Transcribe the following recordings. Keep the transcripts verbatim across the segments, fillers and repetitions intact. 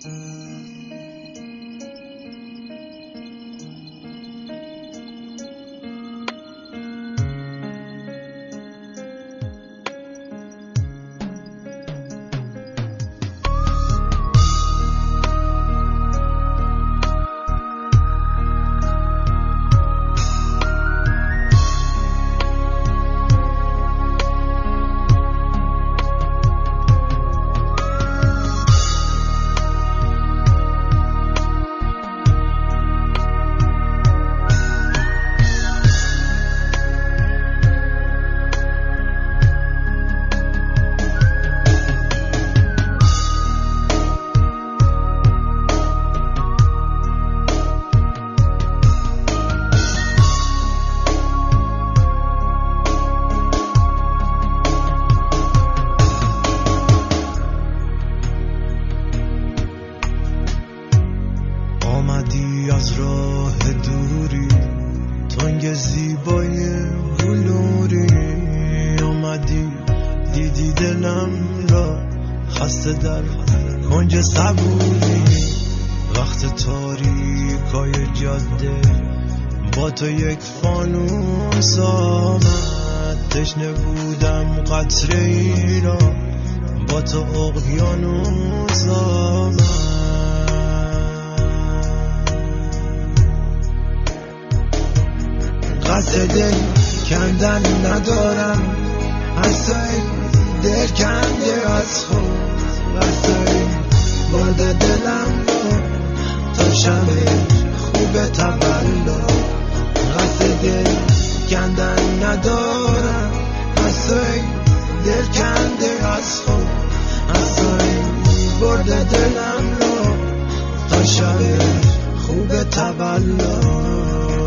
تو یک فانوس آمد، تشنه بودم قطره ای را، با تو اقیانوس آمد. قصد دل کندن ندارم، حسای دل کنده از خود، قصد برد دلم را تا شب خوب تولد. قصد دل کندن ندارم، حسای دل کنده از خود، حسای برد دلم را تا شب خوب تولد.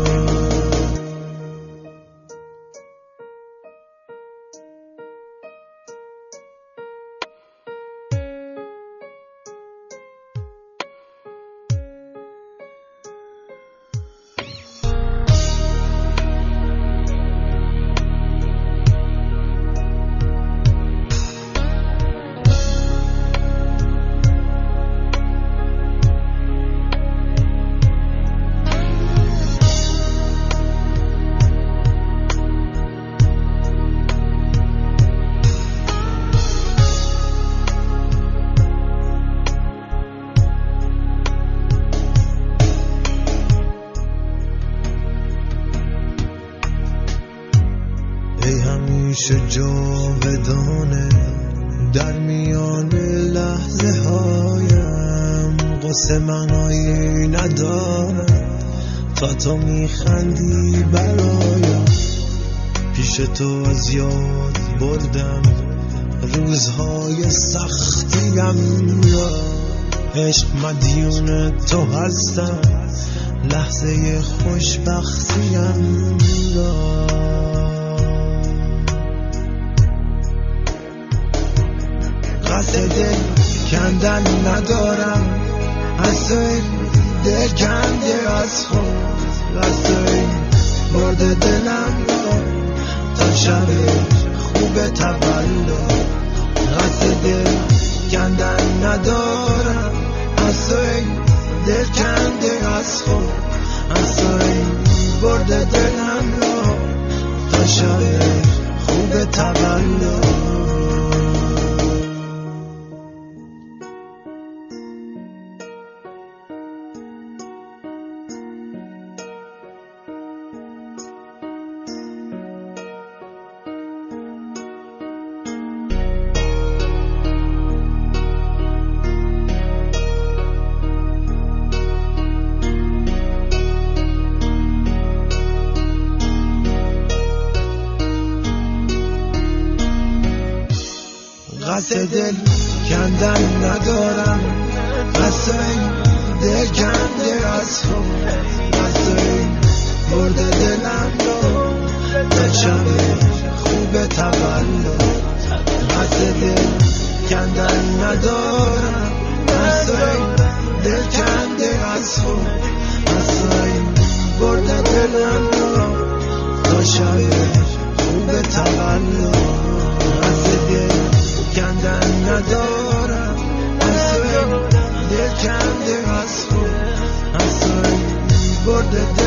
جاودانه در میان لحظه هایم، قصه معنایی ندارم تا تو میخندی برایم. پیش تو از یاد بردم روزهای سختیم را، عشق مدیون تو هستم لحظه خوشبختیم را. قصد دل کندن ندارم، حسای دل کنده از خود، قصد برد دلم را تا شب خوب تولد. قصد دل کندن ندارم، حسای دل کنده از خود، حسای برد دلم را تا شب خوب تولد. قصد دل کندن ندارم، حسای دل کنده از خود، حسای برد دلم را تا شب خوب تولد. قصد دل کندن ندارم، حسای دل کنده از خود، حسای برد دلم را تا شب خوب تولد. قصد دل کندن ندارم، حسای دل درد